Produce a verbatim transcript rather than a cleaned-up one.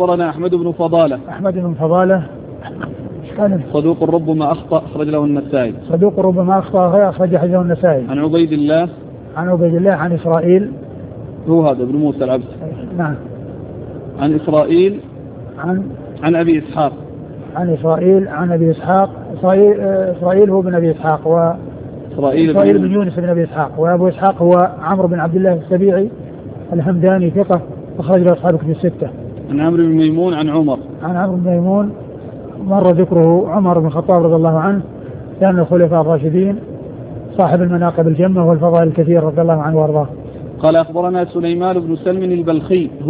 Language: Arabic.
أخبرنا أحمد بن فضالة. أحمد بن فضالة صدوق ربما أخطأ أخرج له النسائي. صدوق ربما أخطأ أخرج له النسائي. عن عبيد الله عن عبيد الله عن إسرائيل هو هذا ابن موسى العبسي. نعم. عن إسرائيل عن عن أبي إسحاق. عن إسرائيل عن أبي إسحاق. إسرائيل, إسرائيل هو بن أبي إسحاق و إسرائيل, إسرائيل بن يونس بن أبي إسحاق. وأبو إسحاق هو عمرو بن عبد الله السبيعي الهمداني ثقة أخرج له أصحاب الكتب الستة. عن عمرو بن ميمون عن عمر. عن عمرو بن ميمون مر ذكره عمر بن الخطاب رضي الله عنه كان الخلفاء الراشدين صاحب المناقب الجمة والفضائل الكثير رضي الله عنه وارضاه. قال أخبرنا سليمان بن سلم البلخي